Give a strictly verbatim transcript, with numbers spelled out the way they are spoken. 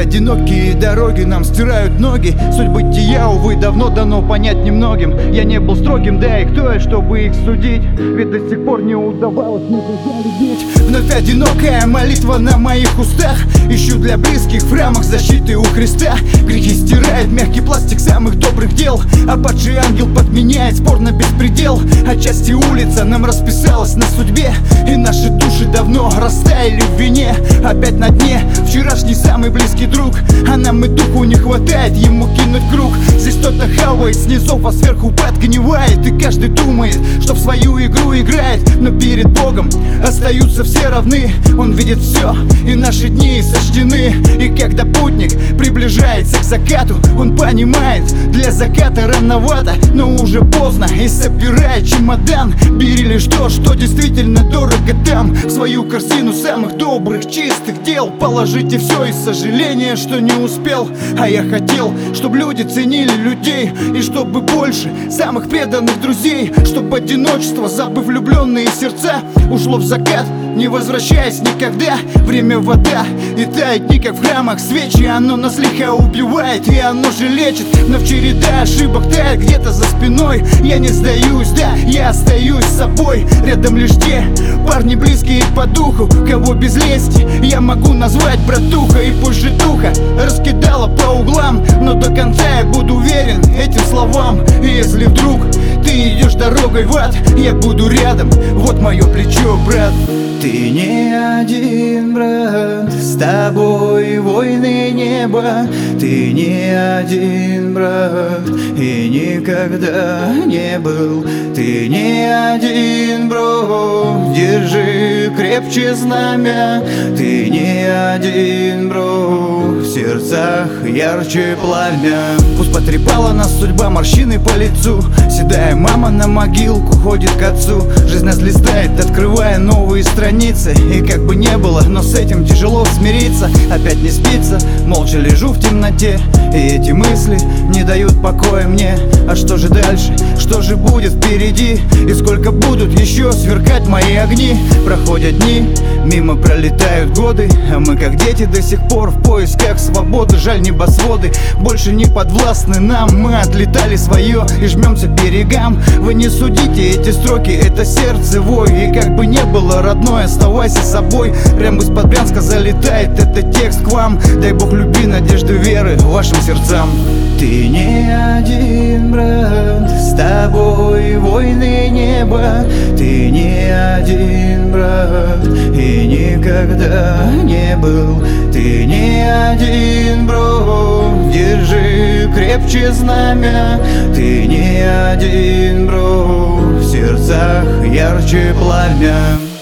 одинокие дороги нам стирают ноги. Суть бытия, увы, давно дано понять немногим. Я не был строгим, да и кто я, чтобы их судить? Ведь до сих пор не удавалось никогда любить. Вновь одинокая молитва на моих устах. Ищу для близких в храмах защиты у Христа. Грехи стирает мягкий пластик самых добрых дел, а падший ангел подменяет спор на беспредел. Отчасти улица нам расписалась на судьбе, и наши души давно растаяли в вине. Опять на дне вчерашний самый близкий друг, а нам и духу не хватает ему кинуть круг. Здесь кто-то хавает снизу, а сверху подгнивает, и каждый думает, что в свою игру играет. Но перед Богом остаются все равны. Он видит все, и наши дни сочтены. И когда путник приближается к закату, он понимает, для заката рановато, но уже поздно. И собирает чемодан, бери лишь то, что действительно дорого там. В свою корзину самых добрых, чистых дел положите все из сожаления, что не успел. А я хотел, чтобы люди ценили людей, и чтобы больше самых преданных друзей, чтобы одиночество, забыв влюбленные сердца, ушло в закат, не возвращаясь никогда. Время вода, и тает дни, как в храмах свечи. Оно нас лихо убивает, и оно же лечит. Но в череда ошибок тает где-то за спиной. Я не сдаюсь, да, я остаюсь собой. Рядом лишь те парни близкие по духу, кого без лести я могу назвать братуха. И пусть же духа раскидала по углам, но до конца я буду верен этим словам. И если вдруг ты идешь дорогой в ад, я буду рядом, вот мое плечо, брат. Ты не один, брат, с тобой войны неба. Ты не один, брат, и никогда не был. Ты не один, бро, держи крепче знамя. Ты не один, бро, в сердцах ярче пламя. Пусть потрепала нас судьба, морщины по лицу. Седая мама на могилку ходит к отцу. Жизнь нас листает, открывая новые страницы. И как бы не было, но с этим тяжело смириться. Опять не спится, молча лежу в темноте, и эти мысли не дают покоя мне. А что же дальше, что же будет впереди? И сколько будут еще сверкать мои огни? Проходят дни, мимо пролетают годы, а мы как дети до сих пор в поисках свободы. Жаль, небосводы больше не подвластны нам. Мы отлетали свое и жмемся к берегам. Вы не судите эти строки, это сердце вой. И как бы не было, родной, оставайся собой. Прямо из-под Брянска залетает этот текст к вам. Дай Бог любви, надежды, веры вашим сердцам. Ты не один, брат, с тобой войны неба. Ты не один, брат, и никогда не был. Ты не один, бро, держи крепче знамя. Ты не один, бро, в сердцах ярче пламя.